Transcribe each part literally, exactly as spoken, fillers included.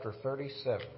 chapter thirty-seven.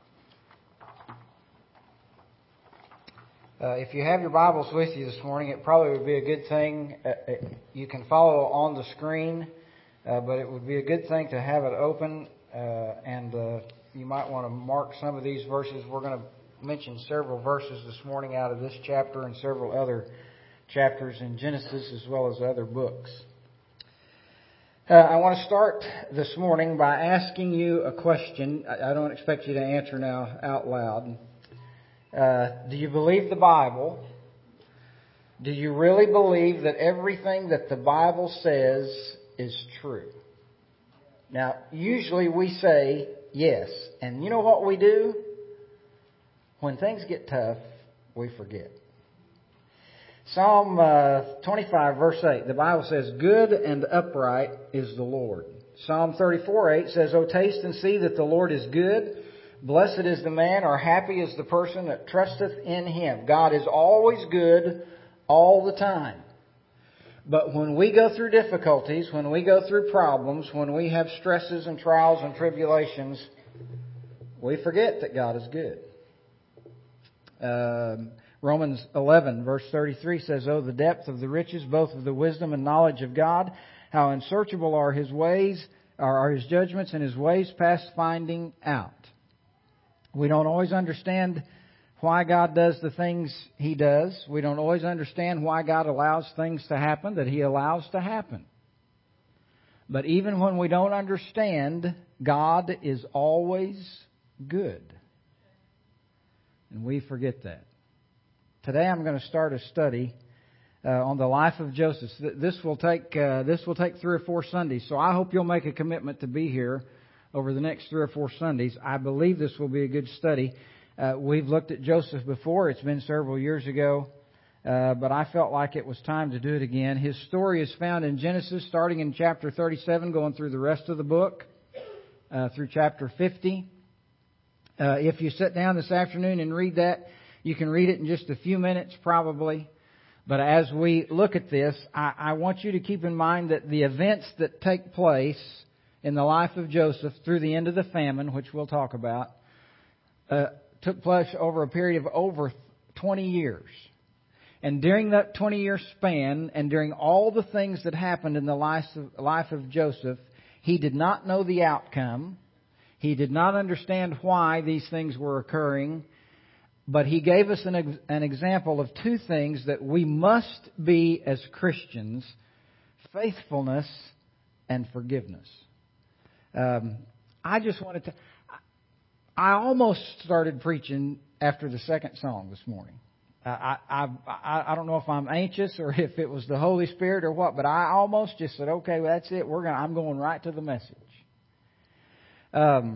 Uh, if you have your Bibles with you this morning, it probably would be a good thing. Uh, you can follow on the screen, uh, but it would be a good thing to have it open, uh, and uh, you might want to mark some of these verses. We're going to mention several verses this morning out of this chapter and several other chapters in Genesis as well as other books. Uh, I want to start this morning by asking you a question. I, I don't expect you to answer now out loud. Uh, do you believe the Bible? Do you really believe that everything that the Bible says is true? Now, usually we say yes. And you know what we do? When things get tough, we forget. Psalm uh, twenty-five, verse eight, the Bible says, "Good and upright is the Lord." Psalm thirty-four, eight says, "O taste and see that the Lord is good. Blessed is the man, or happy is the person that trusteth in Him." God is always good all the time. But when we go through difficulties, when we go through problems, when we have stresses and trials and tribulations, we forget that God is good. Um, Romans eleven, verse thirty-three says, "Oh, the depth of the riches, both of the wisdom and knowledge of God, how unsearchable are His ways, are His judgments, and His ways past finding out." We don't always understand why God does the things He does. We don't always understand why God allows things to happen that He allows to happen. But even when we don't understand, God is always good. And we forget that. Today I'm going to start a study uh, on the life of Joseph. This will take uh, this will take three or four Sundays, so I hope you'll make a commitment to be here over the next three or four Sundays. I believe this will be a good study. Uh, we've looked at Joseph before. It's been several years ago, uh, but I felt like it was time to do it again. His story is found in Genesis, starting in chapter thirty-seven, going through the rest of the book, uh, through chapter fifty. Uh, if you sit down this afternoon and read that, you can read it in just a few minutes probably. But as we look at this, I, I want you to keep in mind that the events that take place in the life of Joseph through the end of the famine, which we'll talk about, uh, took place over a period of over twenty years. And during that twenty-year span, and during all the things that happened in the life of, life of Joseph, he did not know the outcome. He did not understand why these things were occurring. But he gave us an, an example of two things that we must be as Christians: faithfulness and forgiveness. Um, I just wanted to... I almost started preaching after the second song this morning. I, I, I, I don't know if I'm anxious or if it was the Holy Spirit or what, but I almost just said, okay, well, that's it. We're gonna, I'm going right to the message. Um,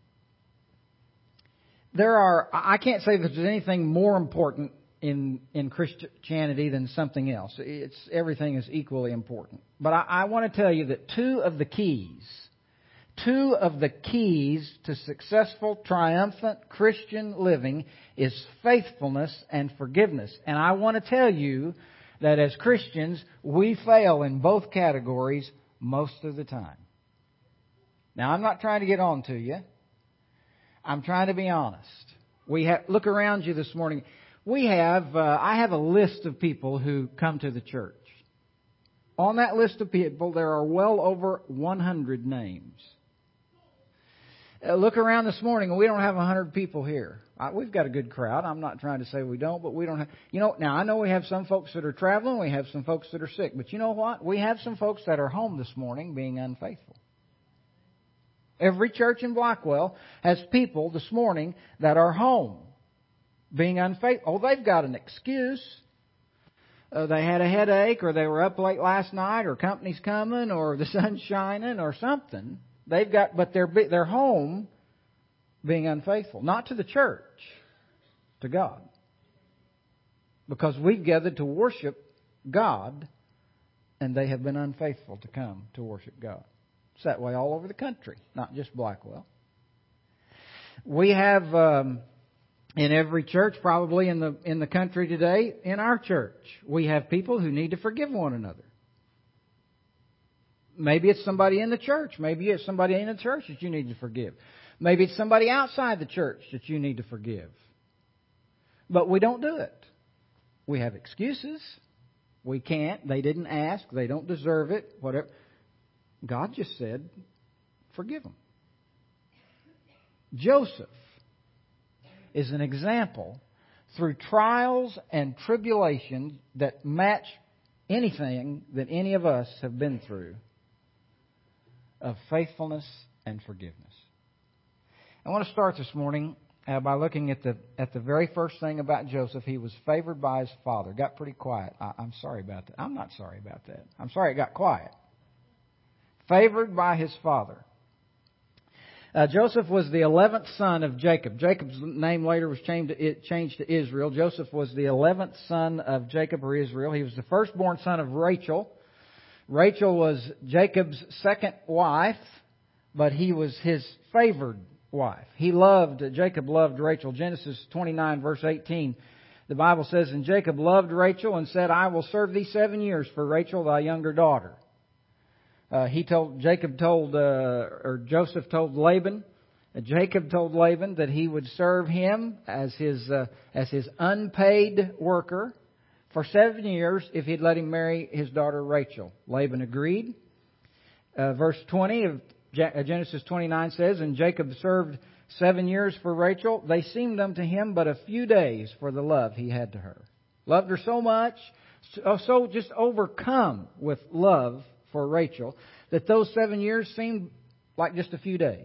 there are... I can't say that there's anything more important in, in Christianity than something else. It's, everything is equally important. But I, I want to tell you that two of the keys... Two of the keys to successful, triumphant Christian living is faithfulness and forgiveness. And I want to tell you that as Christians, we fail in both categories most of the time. Now, I'm not trying to get on to you. I'm trying to be honest. We have, look around you this morning. We have, uh, I have a list of people who come to the church. On that list of people, there are well over one hundred names. Uh, look around this morning, and we don't have one hundred people here. Uh, we've got a good crowd. I'm not trying to say we don't, but we don't have... You know, now I know we have some folks that are traveling. We have some folks that are sick. But you know what? We have some folks that are home this morning being unfaithful. Every church in Blackwell has people this morning that are home being unfaithful. Oh, they've got an excuse. Uh, they had a headache, or they were up late last night, or company's coming, or the sun's shining, or something. They've got, but they're they're home being unfaithful, not to the church, to God, because we've gathered to worship God, and they have been unfaithful to come to worship God. It's that way all over the country, not just Blackwell. We have um, in every church, probably in the in the country today, in our church, we have people who need to forgive one another. Maybe it's somebody in the church. Maybe it's somebody in the church that you need to forgive. Maybe it's somebody outside the church that you need to forgive. But we don't do it. We have excuses. We can't. They didn't ask. They don't deserve it. Whatever. God just said, forgive them. Joseph is an example through trials and tribulations that match anything that any of us have been through of faithfulness and forgiveness. I want to start this morning uh, by looking at the at the very first thing about Joseph. He was favored by his father. Got pretty quiet. I, I'm sorry about that. I'm not sorry about that. I'm sorry it got quiet. Favored by his father. Uh, Joseph was the eleventh son of Jacob. Jacob's name later was changed to, it changed to Israel. Joseph was the eleventh son of Jacob or Israel. He was the firstborn son of Rachel. Rachel was Jacob's second wife, but he was his favored wife. He loved, Jacob loved Rachel. Genesis twenty-nine verse eighteen. The Bible says, and Jacob loved Rachel and said, I will serve thee seven years for Rachel, thy younger daughter. Uh, he told, Jacob told, uh, or Joseph told Laban, uh, Jacob told Laban that he would serve him as his, uh, as his unpaid worker for seven years if he'd let him marry his daughter Rachel. Laban agreed. Uh, verse twenty of Genesis twenty-nine says, and Jacob served seven years for Rachel. They seemed unto him but a few days for the love he had to her. Loved her so much, so, so just overcome with love for Rachel, that those seven years seemed like just a few days.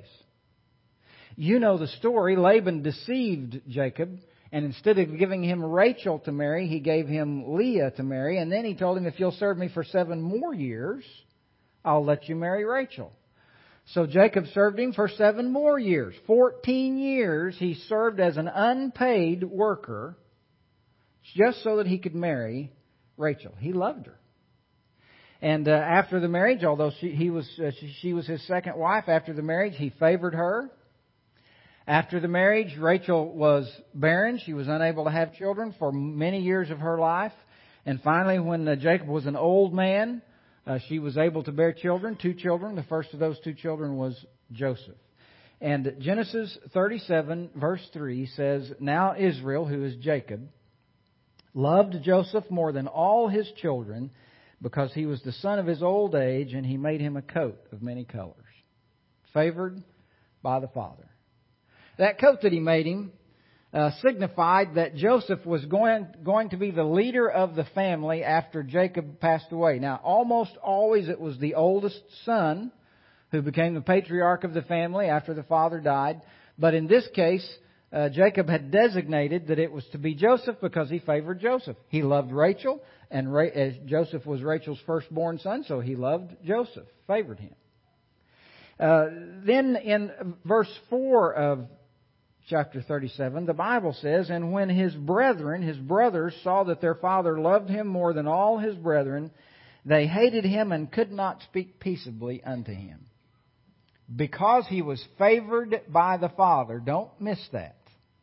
You know the story. Laban deceived Jacob, and instead of giving him Rachel to marry, he gave him Leah to marry, and then he told him, if you'll serve me for seven more years, I'll let you marry Rachel. So Jacob served him for seven more years. Fourteen years he served as an unpaid worker just so that he could marry Rachel. He loved her. And uh, after the marriage, although she, he was, uh, she, she was his second wife, after the marriage, he favored her. After the marriage, Rachel was barren. She was unable to have children for many years of her life. And finally, when uh, Jacob was an old man, uh, she was able to bear children, two children. The first of those two children was Joseph. And Genesis thirty-seven, verse three says, now Israel, who is Jacob, loved Joseph more than all his children, because he was the son of his old age, and he made him a coat of many colors. Favored by the father. That coat that he made him uh, signified that Joseph was going, going to be the leader of the family after Jacob passed away. Now, almost always it was the oldest son who became the patriarch of the family after the father died. But in this case, uh, Jacob had designated that it was to be Joseph because he favored Joseph. He loved Rachel. And Ra- as Joseph was Rachel's firstborn son, so he loved Joseph, favored him. Uh, then in verse four of chapter thirty-seven, the Bible says, and when his brethren, his brothers, saw that their father loved him more than all his brethren, they hated him and could not speak peaceably unto him. Because he was favored by the father, don't miss that.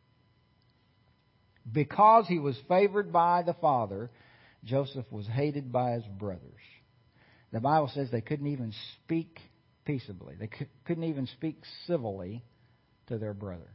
Because he was favored by the father, Joseph was hated by his brothers. The Bible says they couldn't even speak peaceably. They couldn't even speak civilly to their brother.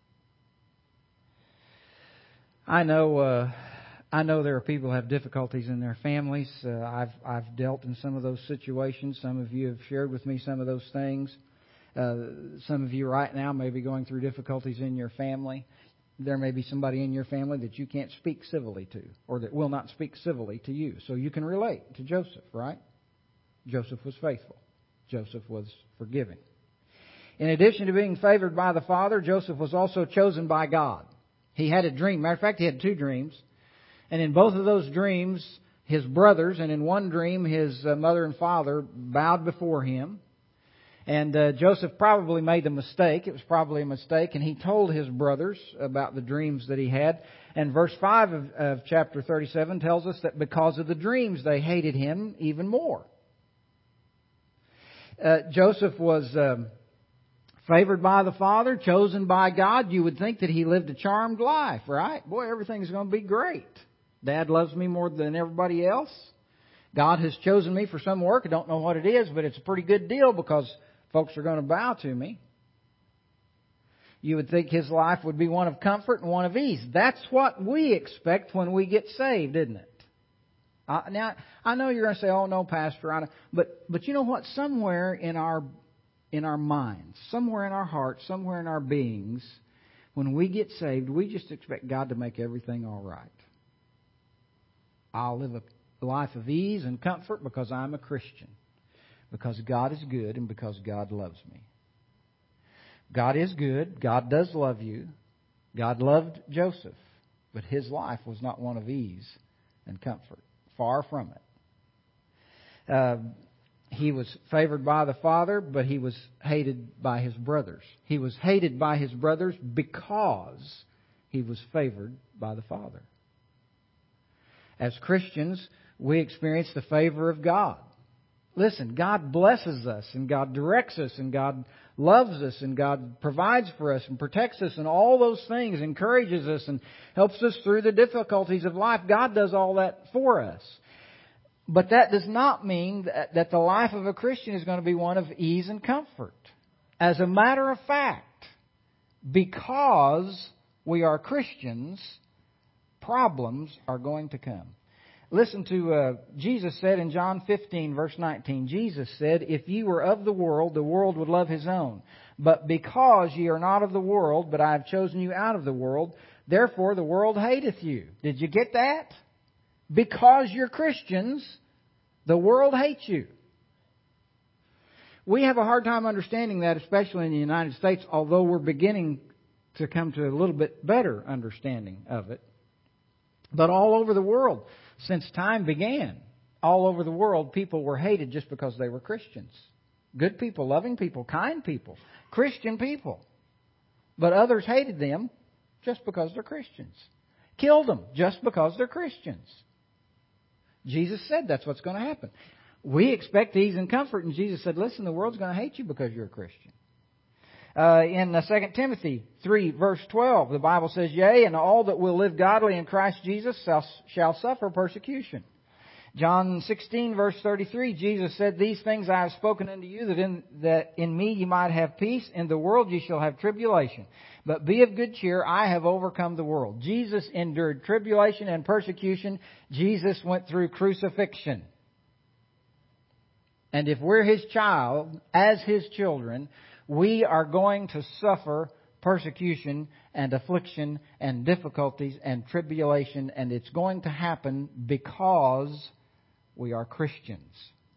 I know uh, I know there are people who have difficulties in their families. Uh, I've I've dealt in some of those situations. Some of you have shared with me some of those things. Uh, some of you right now may be going through difficulties in your family. There may be somebody in your family that you can't speak civilly to, or that will not speak civilly to you. So you can relate to Joseph, right? Joseph was faithful. Joseph was forgiving. In addition to being favored by the father, Joseph was also chosen by God. He had a dream. Matter of fact, he had two dreams. And in both of those dreams, his brothers, and in one dream, his mother and father bowed before him. And uh, Joseph probably made the mistake. It was probably a mistake. And he told his brothers about the dreams that he had. And verse five of, of chapter thirty-seven tells us that because of the dreams, they hated him even more. Uh, Joseph was um, favored by the Father, chosen by God. You would think that he lived a charmed life, right? Boy, everything's going to be great. Dad loves me more than everybody else. God has chosen me for some work. I don't know what it is, but it's a pretty good deal because folks are going to bow to me. You would think his life would be one of comfort and one of ease. That's what we expect when we get saved, isn't it? Uh, now, I know you're going to say, "Oh no, Pastor," I don't. but but you know what? Somewhere in our in our minds, somewhere in our hearts, somewhere in our beings, when we get saved, we just expect God to make everything all right. I'll live a life of ease and comfort because I'm a Christian, because God is good and because God loves me. God is good. God does love you. God loved Joseph, but his life was not one of ease and comfort. Far from it. Uh, he was favored by the father, but he was hated by his brothers. He was hated by his brothers because he was favored by the father. As Christians, we experience the favor of God. Listen, God blesses us and God directs us and God loves us and God provides for us and protects us and all those things, encourages us and helps us through the difficulties of life. God does all that for us. But that does not mean that, that the life of a Christian is going to be one of ease and comfort. As a matter of fact, because we are Christians, problems are going to come. Listen to, uh, Jesus said in John fifteen, verse nineteen, Jesus said, "If ye were of the world, the world would love his own. But because ye are not of the world, but I have chosen you out of the world, therefore the world hateth you." Did you get that? Because you're Christians, the world hates you. We have a hard time understanding that, especially in the United States, although we're beginning to come to a little bit better understanding of it. But all over the world, since time began, all over the world, people were hated just because they were Christians. Good people, loving people, kind people, Christian people. But others hated them just because they're Christians. Killed them just because they're Christians. Jesus said that's what's going to happen. We expect ease and comfort, and Jesus said, listen, the world's going to hate you because you're a Christian. Uh, in uh, Second Timothy three, verse twelve, the Bible says, "Yea, and all that will live godly in Christ Jesus shall, shall suffer persecution." John sixteen, verse thirty-three, Jesus said, "These things I have spoken unto you, that in, that in me ye might have peace. In the world ye shall have tribulation. But be of good cheer, I have overcome the world." Jesus endured tribulation and persecution. Jesus went through crucifixion. And if we're His child, as His children, we are going to suffer persecution and affliction and difficulties and tribulation, and it's going to happen because we are Christians.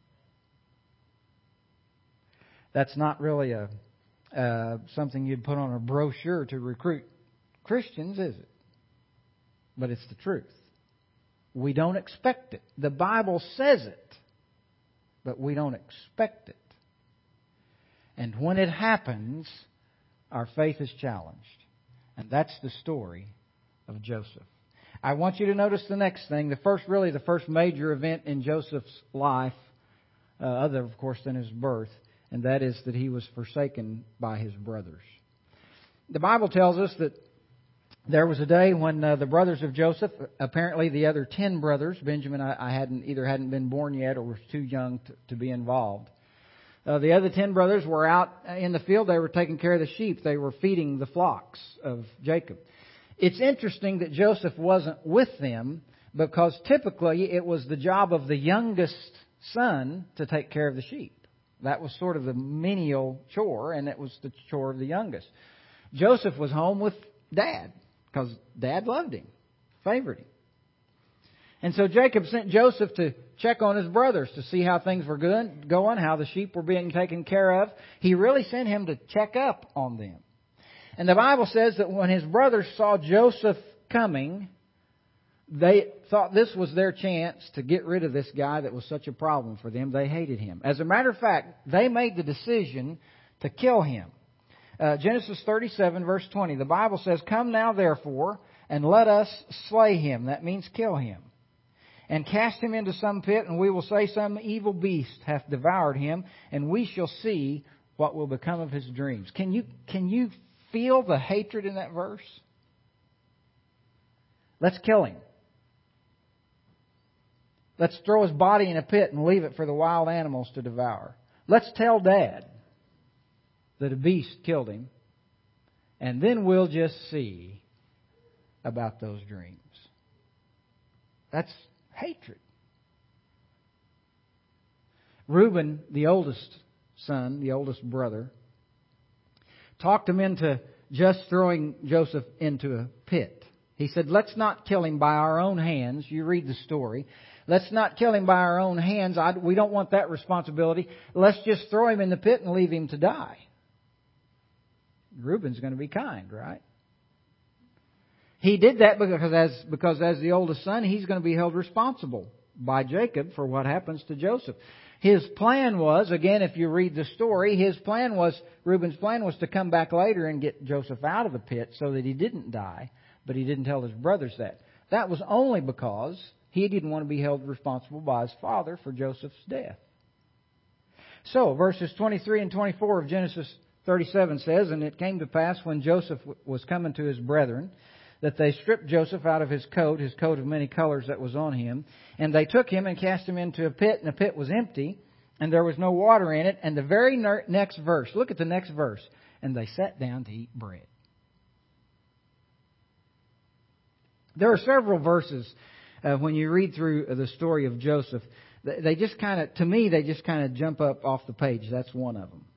That's not really a uh, something you'd put on a brochure to recruit Christians, is it? But it's the truth. We don't expect it. The Bible says it, but we don't expect it. And when it happens, our faith is challenged. And that's the story of Joseph. I want you to notice the next thing. The first, really the first major event in Joseph's life, uh, other, of course, than his birth, and that is that he was forsaken by his brothers. The Bible tells us that there was a day when uh, the brothers of Joseph, apparently the other ten brothers, Benjamin I, I hadn't either hadn't been born yet or was too young to, to be involved. Uh, the other ten brothers were out in the field. They were taking care of the sheep. They were feeding the flocks of Jacob. It's interesting that Joseph wasn't with them because typically it was the job of the youngest son to take care of the sheep. That was sort of the menial chore, and it was the chore of the youngest. Joseph was home with Dad because Dad loved him, favored him. And so Jacob sent Joseph to check on his brothers to see how things were good, going, how the sheep were being taken care of. He really sent him to check up on them. And the Bible says that when his brothers saw Joseph coming, they thought this was their chance to get rid of this guy that was such a problem for them. They hated him. As a matter of fact, they made the decision to kill him. Uh, Genesis thirty-seven, verse twenty, the Bible says, "Come now, therefore, and let us slay him." That means kill him. "And cast him into some pit, and we will say some evil beast hath devoured him, and we shall see what will become of his dreams." Can you, can you feel the hatred in that verse? Let's kill him. Let's throw his body in a pit and leave it for the wild animals to devour. Let's tell Dad that a beast killed him, And then we'll just see about those dreams. That's hatred. Reuben, the oldest son, the oldest brother, talked him into just throwing Joseph into a pit. He said, let's not kill him by our own hands. You read the story. Let's not kill him by our own hands. I, we don't want that responsibility. Let's just throw him in the pit and leave him to die. Reuben's going to be kind, right? He did that because as, because as the oldest son, he's going to be held responsible by Jacob for what happens to Joseph. His plan was, again, if you read the story, his plan was, Reuben's plan was to come back later and get Joseph out of the pit so that he didn't die. But he didn't tell his brothers that. That was only because he didn't want to be held responsible by his father for Joseph's death. So, verses twenty-three and twenty-four of Genesis thirty-seven says, And it came to pass when Joseph was coming to his brethren, that they stripped Joseph out of his coat, his coat of many colors that was on him, and they took him and cast him into a pit, and the pit was empty, and there was no water in it. And the very next verse, look at the next verse, and they sat down to eat bread. There are several verses uh, when you read through the story of Joseph. They just kind of, to me, they just kind of jump up off the page. That's one of them.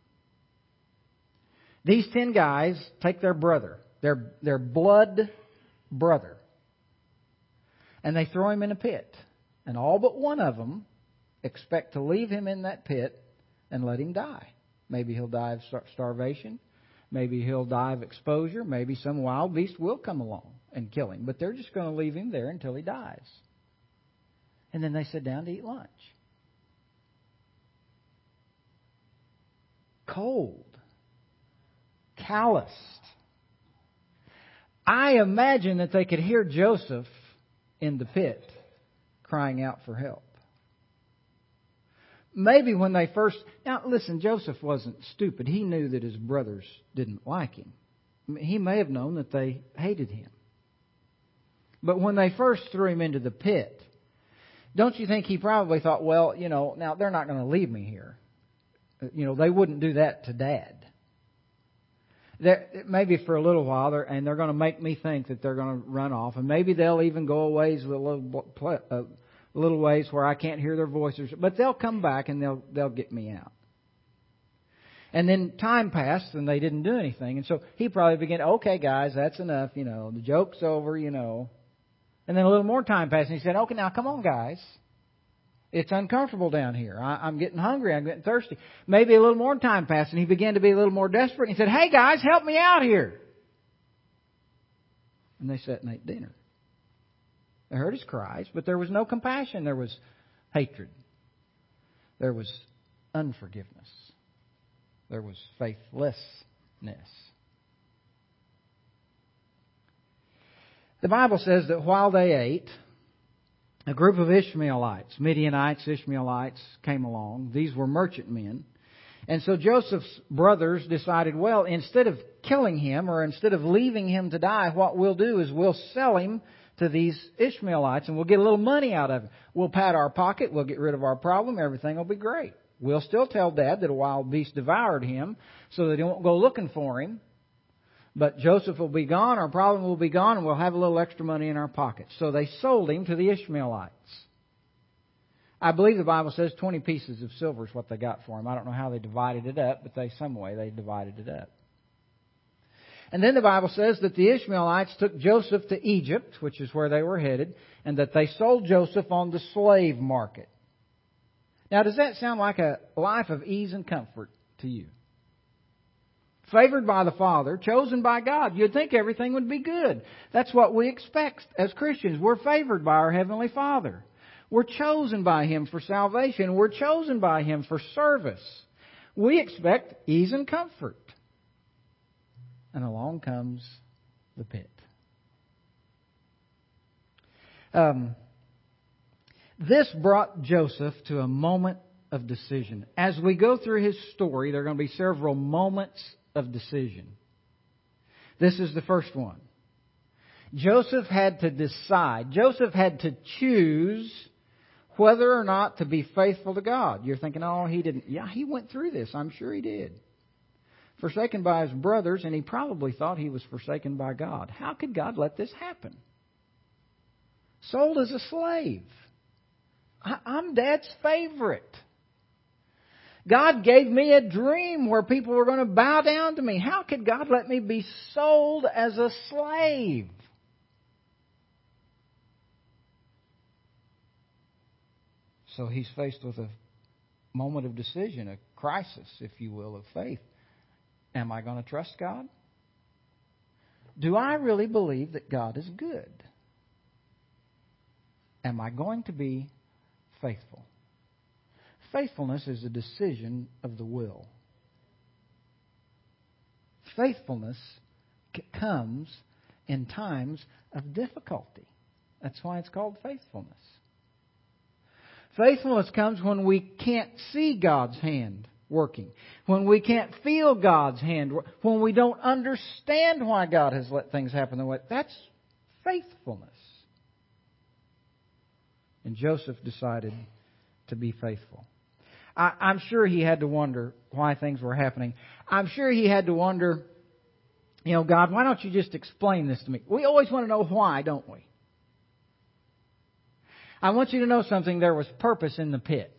These ten guys take their brother, their their blood brother, and they throw him in a pit. And all but one of them expect to leave him in that pit and let him die. Maybe he'll die of starvation. Maybe he'll die of exposure. Maybe some wild beast will come along and kill him. But they're just going to leave him there until he dies. And then they sit down to eat lunch. Cold. Calloused. I imagine that they could hear Joseph in the pit crying out for help. Maybe when they first... Now, listen, Joseph wasn't stupid. He knew that his brothers didn't like him. He may have known that they hated him. But when they first threw him into the pit, don't you think he probably thought, well, you know, now they're not going to leave me here. You know, they wouldn't do that to Dad. They're, maybe for a little while, they're, and they're going to make me think that they're going to run off. And maybe they'll even go a ways, a little, a little ways where I can't hear their voices. But they'll come back and they'll they'll get me out. And then time passed and they didn't do anything. And so he probably began, okay, guys, that's enough. You know, the joke's over, you know. And then a little more time passed, and he said, okay, now come on, guys. It's uncomfortable down here. I, I'm getting hungry. I'm getting thirsty. Maybe a little more time passed, and he began to be a little more desperate. And he said, hey, guys, help me out here. And they sat and ate dinner. They heard his cries, but there was no compassion. There was hatred. There was unforgiveness. There was faithlessness. The Bible says that while they ate, a group of Ishmaelites, Midianites, Ishmaelites came along. These were merchant men. And so Joseph's brothers decided, well, instead of killing him or instead of leaving him to die, what we'll do is we'll sell him to these Ishmaelites and we'll get a little money out of him. We'll pad our pocket. We'll get rid of our problem. Everything will be great. We'll still tell Dad that a wild beast devoured him so that he won't go looking for him. But Joseph will be gone, our problem will be gone, and we'll have a little extra money in our pockets. So they sold him to the Ishmaelites. I believe the Bible says twenty pieces of silver is what they got for him. I don't know how they divided it up, but they some way they divided it up. And then the Bible says that the Ishmaelites took Joseph to Egypt, which is where they were headed, and that they sold Joseph on the slave market. Now, does that sound like a life of ease and comfort to you? Favored by the Father, chosen by God. You'd think everything would be good. That's what we expect as Christians. We're favored by our Heavenly Father. We're chosen by Him for salvation. We're chosen by Him for service. We expect ease and comfort. And along comes the pit. Um, this brought Joseph to a moment of decision. As we go through his story, there are going to be several moments of decision. This is the first one. Joseph had to decide. Joseph had to choose whether or not to be faithful to God. You're thinking, oh, he didn't. Yeah, he went through this. I'm sure he did. forsaken by his brothers, and he probably thought he was forsaken by God. How could God let this happen? Sold as a slave. I, I'm Dad's favorite. God gave me a dream where people were going to bow down to me. How could God let me be sold as a slave? So he's faced with a moment of decision, a crisis, if you will, of faith. Am I going to trust God? Do I really believe that God is good? Am I going to be faithful? Faithfulness is a decision of the will. Faithfulness c- comes in times of difficulty. That's why it's called faithfulness. Faithfulness comes when we can't see God's hand working, when we can't feel God's hand, when we don't understand why God has let things happen the way. That's faithfulness. And Joseph decided to be faithful. I, I'm sure he had to wonder why things were happening. I'm sure he had to wonder, you know, God, why don't you just explain this to me? We always want to know why, don't we? I want you to know something. There was purpose in the pit.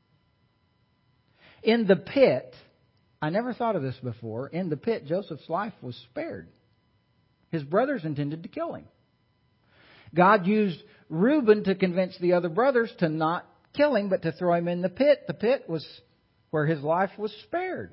In the pit, I never thought of this before, in the pit, Joseph's life was spared. His brothers intended to kill him. God used Reuben to convince the other brothers to not kill him, but to throw him in the pit. The pit was where his life was spared.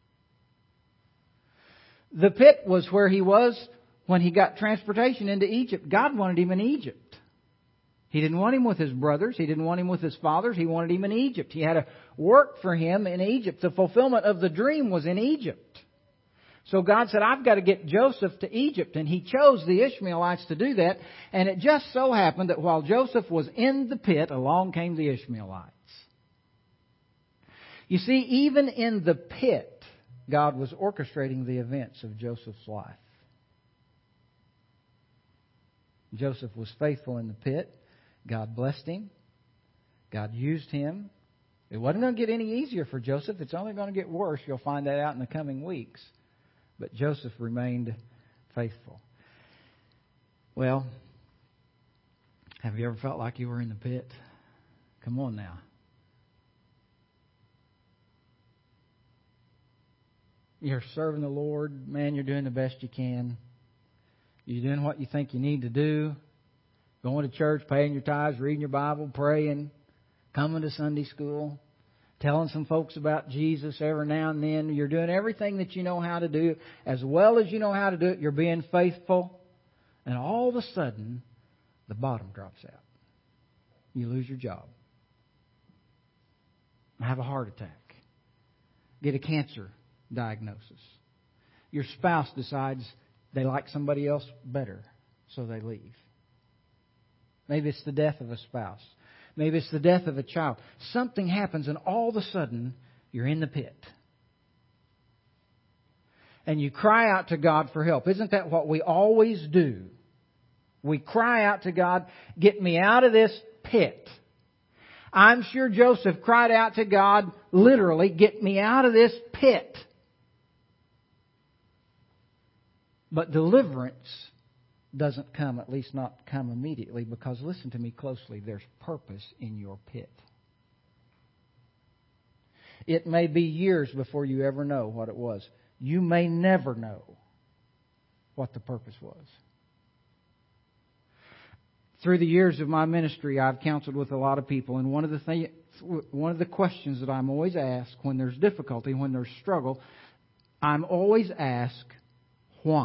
The pit was where he was when he got transportation into Egypt. God wanted him in Egypt. He didn't want him with his brothers. He didn't want him with his fathers. He wanted him in Egypt. He had to work for him in Egypt. The fulfillment of the dream was in Egypt. So God said, I've got to get Joseph to Egypt. And He chose the Ishmaelites to do that. And it just so happened that while Joseph was in the pit, along came the Ishmaelites. You see, even in the pit, God was orchestrating the events of Joseph's life. Joseph was faithful in the pit. God blessed him. God used him. It wasn't going to get any easier for Joseph. It's only going to get worse. You'll find that out in the coming weeks. But Joseph remained faithful. Well, have you ever felt like you were in the pit? Come on now. You're serving the Lord. Man, you're doing the best you can. You're doing what you think you need to do. Going to church, paying your tithes, reading your Bible, praying, coming to Sunday school, telling some folks about Jesus every now and then. You're doing everything that you know how to do. As well as you know how to do it, you're being faithful. And all of a sudden, the bottom drops out. You lose your job. Have a heart attack. Get a cancer diagnosis. Your spouse decides they like somebody else better, so they leave. Maybe it's the death of a spouse. Maybe it's the death of a child. Something happens and all of a sudden you're in the pit. And you cry out to God for help. Isn't that what we always do? We cry out to God, get me out of this pit. I'm sure Joseph cried out to God, literally, get me out of this pit. But deliverance doesn't come, at least not come immediately, because listen to me closely, there's purpose in your pit. It may be years before you ever know what it was. You may never know what the purpose was. Through the years of my ministry, I've counseled with a lot of people, and one of the things, one of the questions that I'm always asked when there's difficulty, when there's struggle, I'm always asked, why?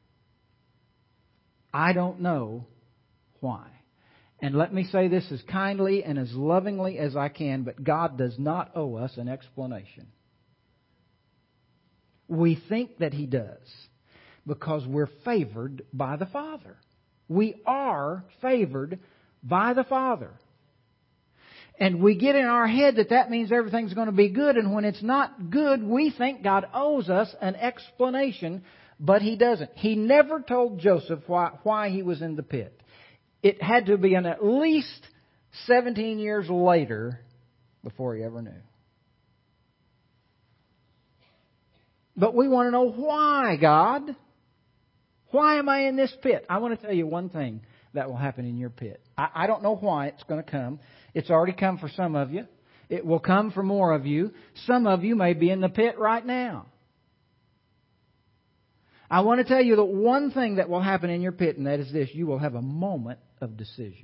I don't know why. And let me say this as kindly and as lovingly as I can, but God does not owe us an explanation. We think that He does because we're favored by the Father. We are favored by the Father. And we get in our head that that means everything's going to be good, and when it's not good, we think God owes us an explanation. But He doesn't. He never told Joseph why, why he was in the pit. It had to be in at least seventeen years later before he ever knew. But we want to know why, God. Why am I in this pit? I want to tell you one thing that will happen in your pit. I, I don't know why it's going to come. It's already come for some of you. It will come for more of you. Some of you may be in the pit right now. I want to tell you that one thing that will happen in your pit, and that is this: you will have a moment of decision.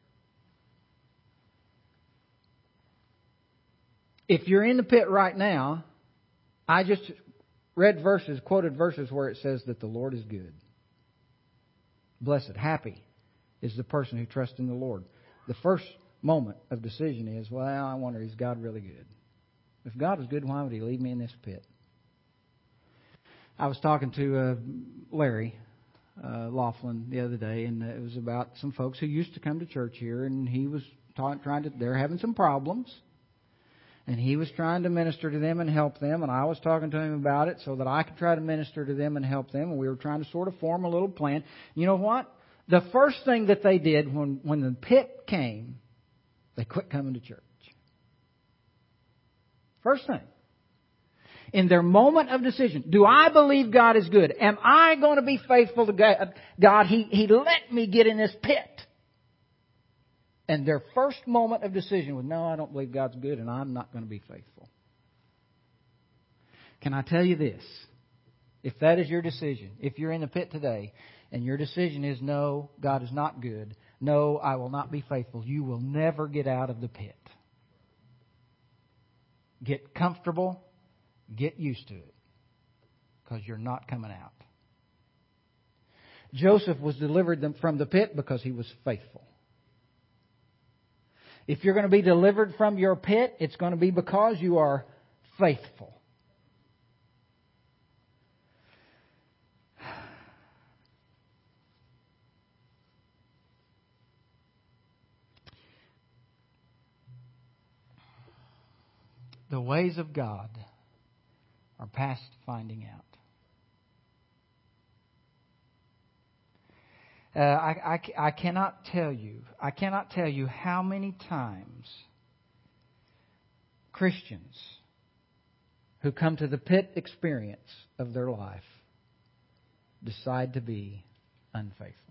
If you're in the pit right now, I just read verses, quoted verses where it says that the Lord is good. Blessed, happy is the person who trusts in the Lord. The first moment of decision is, well, I wonder, is God really good? If God was good, why would He leave me in this pit? I was talking to uh, Larry uh, Laughlin the other day, and it was about some folks who used to come to church here, and he was ta- trying to, they're having some problems, and he was trying to minister to them and help them, and I was talking to him about it so that I could try to minister to them and help them, and we were trying to sort of form a little plan. You know what? The first thing that they did when, when the pit came, they quit coming to church. First thing. In their moment of decision, do I believe God is good? Am I going to be faithful to God? He, he let me get in this pit. And their first moment of decision was, no, I don't believe God's good and I'm not going to be faithful. Can I tell you this? If that is your decision, if you're in the pit today and your decision is, no, God is not good, no, I will not be faithful, you will never get out of the pit. Get comfortable. Get used to it. Because you're not coming out. Joseph was delivered from the pit because he was faithful. If you're going to be delivered from your pit, it's going to be because you are faithful. The ways of God are past finding out. Uh, I, I, I cannot tell you, I cannot tell you how many times Christians who come to the pit experience of their life decide to be unfaithful.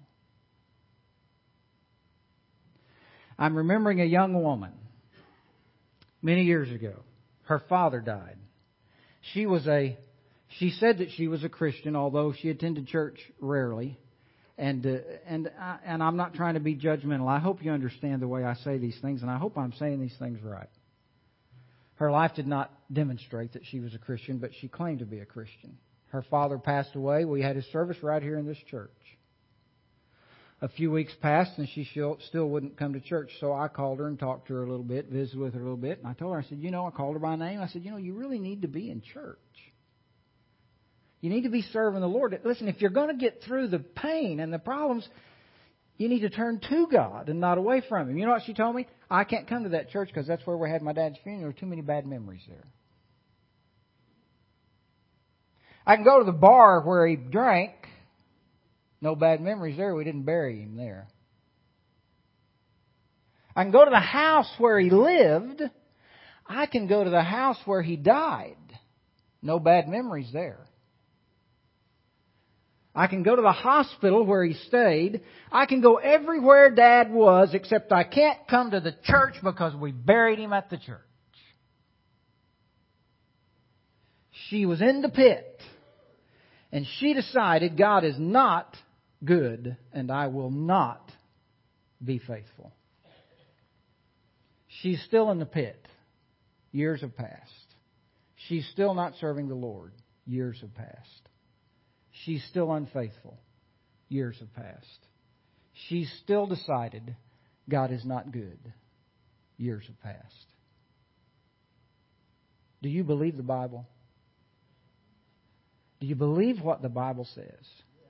I'm remembering a young woman many years ago. Her father died. She was a, she said that she was a Christian, although she attended church rarely. And uh, and I, and I'm not trying to be judgmental. I hope you understand the way I say these things, and I hope I'm saying these things right. Her life did not demonstrate that she was a Christian, but she claimed to be a Christian. Her father passed away. We had his service right here in this church. A few weeks passed, and she still wouldn't come to church. So I called her and talked to her a little bit, visited with her a little bit. And I told her, I said, you know, I called her by name. I said, you know, you really need to be in church. You need to be serving the Lord. Listen, if you're going to get through the pain and the problems, you need to turn to God and not away from Him. You know what she told me? I can't come to that church because that's where we had my dad's funeral. There were too many bad memories there. I can go to the bar where he drank. No bad memories there. We didn't bury him there. I can go to the house where he lived. I can go to the house where he died. No bad memories there. I can go to the hospital where he stayed. I can go everywhere Dad was, except I can't come to the church because we buried him at the church. She was in the pit. And she decided God is not good, and I will not be faithful. She's still in the pit. Years have passed. She's still not serving the Lord. Years have passed. She's still unfaithful. Years have passed. She's still decided God is not good. Years have passed. Do you believe the Bible? Do you believe what the Bible says?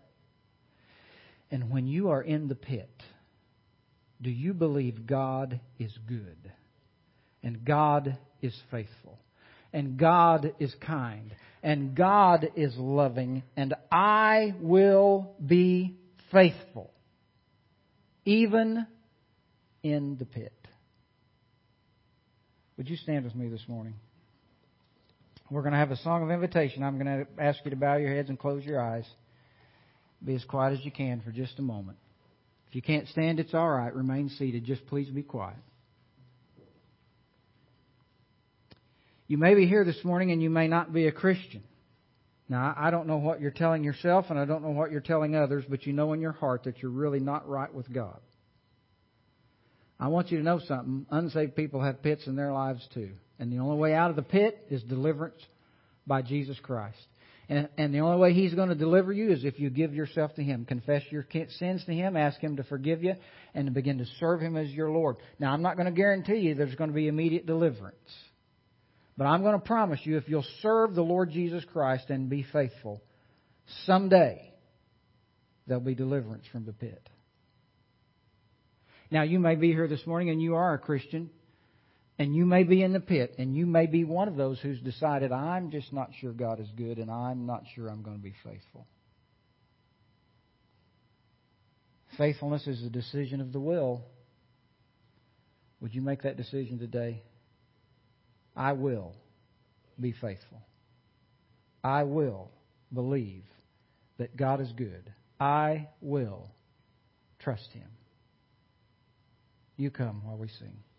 And when you are in the pit, do you believe God is good? And God is faithful? And God is kind? And God is loving? And I will be faithful, even in the pit. Would you stand with me this morning? We're going to have a song of invitation. I'm going to ask you to bow your heads and close your eyes. Be as quiet as you can for just a moment. If you can't stand, it's all right. Remain seated. Just please be quiet. You may be here this morning and you may not be a Christian. Now, I don't know what you're telling yourself and I don't know what you're telling others, but you know in your heart that you're really not right with God. I want you to know something. Unsaved people have pits in their lives too. And the only way out of the pit is deliverance by Jesus Christ. And, and the only way He's going to deliver you is if you give yourself to Him. Confess your sins to Him, ask Him to forgive you, and to begin to serve Him as your Lord. Now, I'm not going to guarantee you there's going to be immediate deliverance. But I'm going to promise you, if you'll serve the Lord Jesus Christ and be faithful, someday there'll be deliverance from the pit. Now, you may be here this morning and you are a Christian, and you may be in the pit, and you may be one of those who's decided, I'm just not sure God is good, and I'm not sure I'm going to be faithful. Faithfulness is a decision of the will. Would you make that decision today? I will be faithful. I will believe that God is good. I will trust Him. You come while we sing.